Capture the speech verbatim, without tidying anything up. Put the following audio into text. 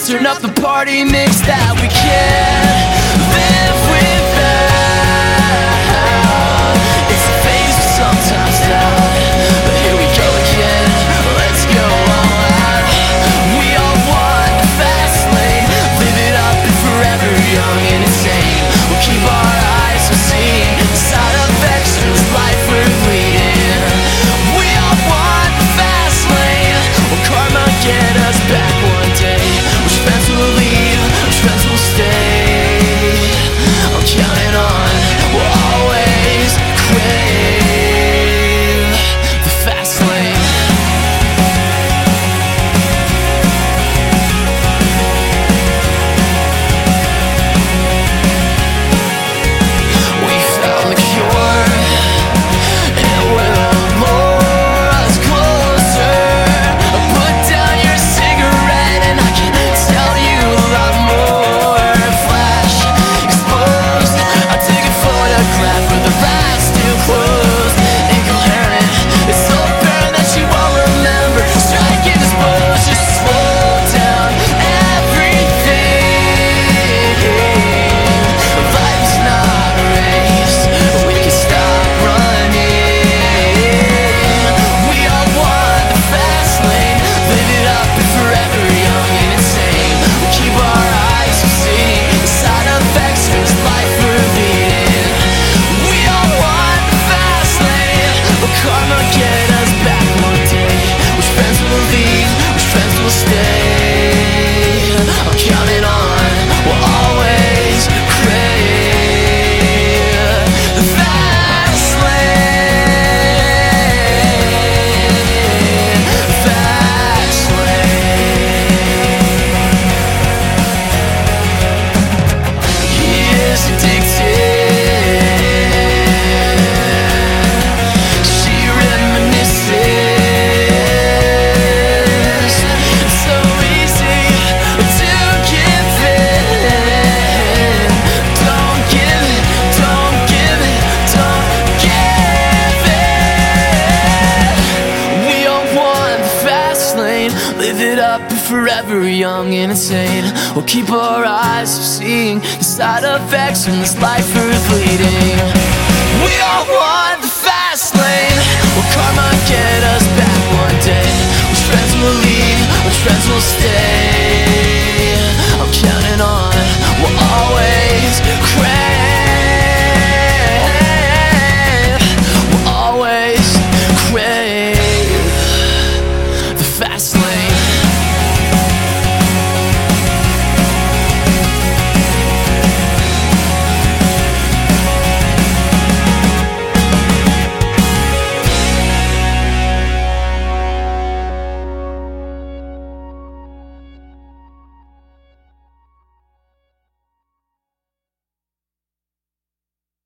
Turn up the party mix that we can't live without. It's a phase we sometimes doubt, but here we go again. Let's go all out. We all want the fast lane. Live it up and forever young and insane. We'll keep our eyes on seeing the side effects of this life we're leading. We all want the fast lane. Will karma get us back one day? Which friends will leave, which friends will stay? I'm counting on, we'll always crave the fast lane. We found the cure, and we're more us closer. Put down your cigarette and I can tell you a lot more. Flash exposed, I took a photograph with the eyes still closed. Incoherent, it's so apparent that she won't remember. Strike and dispose, just slow down everything. Life's not a race, we can stop running. We all want the fast lane. Live it up and forever young and insane. We'll keep our eyes on seeing the side effects of this life we're leading. We all want the fast lane. Will karma get us back one day? Which friends will leave, which friends will stay? I'm counting on, we'll always crave the fast lane. Fast lane. He is addicted. She reminisces. It's so easy to give in. Don't give it, don't give it, don't give it. We all want the fast lane. Live it up and forever young and insane. We'll keep our eyes from seeing the side effects from this life we're leading. We all want the fast lane. Will karma get us back one day? Which friends will leave, which friends will stay?